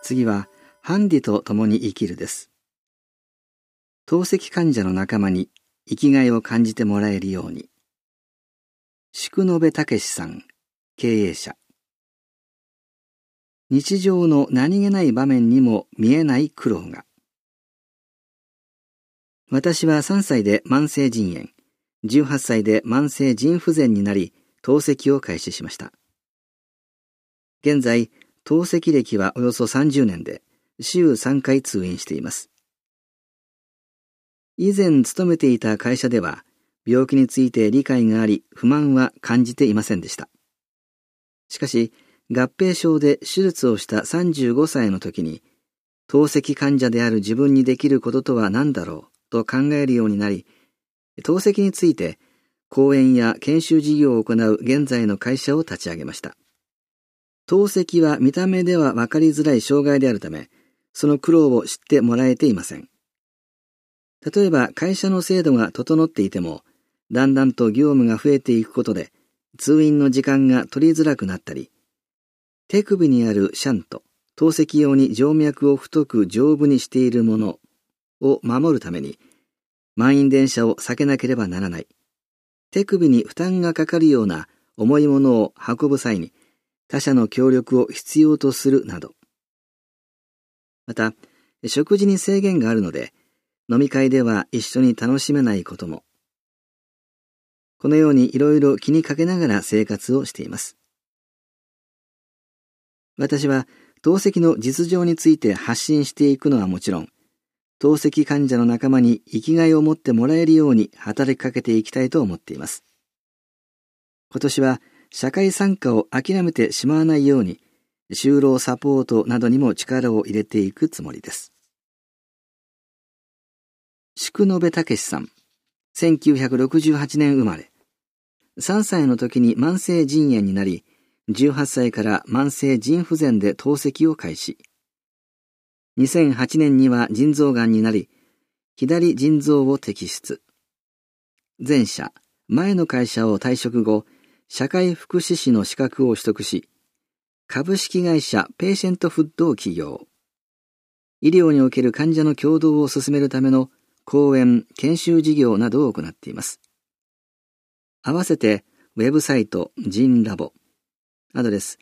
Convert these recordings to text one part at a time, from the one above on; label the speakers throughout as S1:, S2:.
S1: 次は、ハンディと共に生きるです。透析患者の仲間に生きがいを感じてもらえるように。宿延武さん、経営者。日常の何気ない場面にも見えない苦労が。私は3歳で慢性腎炎、18歳で慢性腎不全になり、透析を開始しました。現在、透析歴はおよそ30年で、週3回通院しています。以前勤めていた会社では、病気について理解があり、不満は感じていませんでした。しかし、合併症で手術をした35歳の時に、透析患者である自分にできることとは何だろうと考えるようになり、透析について講演や研修事業を行う現在の会社を立ち上げました。透析は見た目では分かりづらい障害であるため、その苦労を知ってもらえていません。例えば会社の制度が整っていても、だんだんと業務が増えていくことで、通院の時間が取りづらくなったり、手首にあるシャント、透析用に静脈を太く丈夫にしているものを守るために、満員電車を避けなければならない。手首に負担がかかるような重いものを運ぶ際に、他者の協力を必要とするなど。また、食事に制限があるので、飲み会では一緒に楽しめないことも。このようにいろいろ気にかけながら生活をしています。私は透析の実情について発信していくのはもちろん、透析患者の仲間に生きがいを持ってもらえるように働きかけていきたいと思っています。今年は社会参加を諦めてしまわないように、就労サポートなどにも力を入れていくつもりです。宿延武さん、1968年生まれ。3歳の時に慢性腎炎になり、18歳から慢性腎不全で透析を開始。2008年には腎臓がんになり、左腎臓を摘出。前者、前の会社を退職後、社会福祉士の資格を取得し、株式会社ペイシェントフッドを起業。医療における患者の協働を進めるための講演・研修事業などを行っています。合わせて、ウェブサイト腎ラボ、アドレス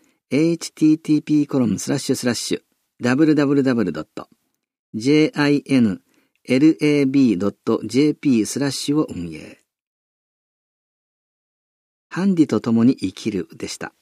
S1: http://www.jinlab.jp/ を運営。ハンディと共に生きるでした。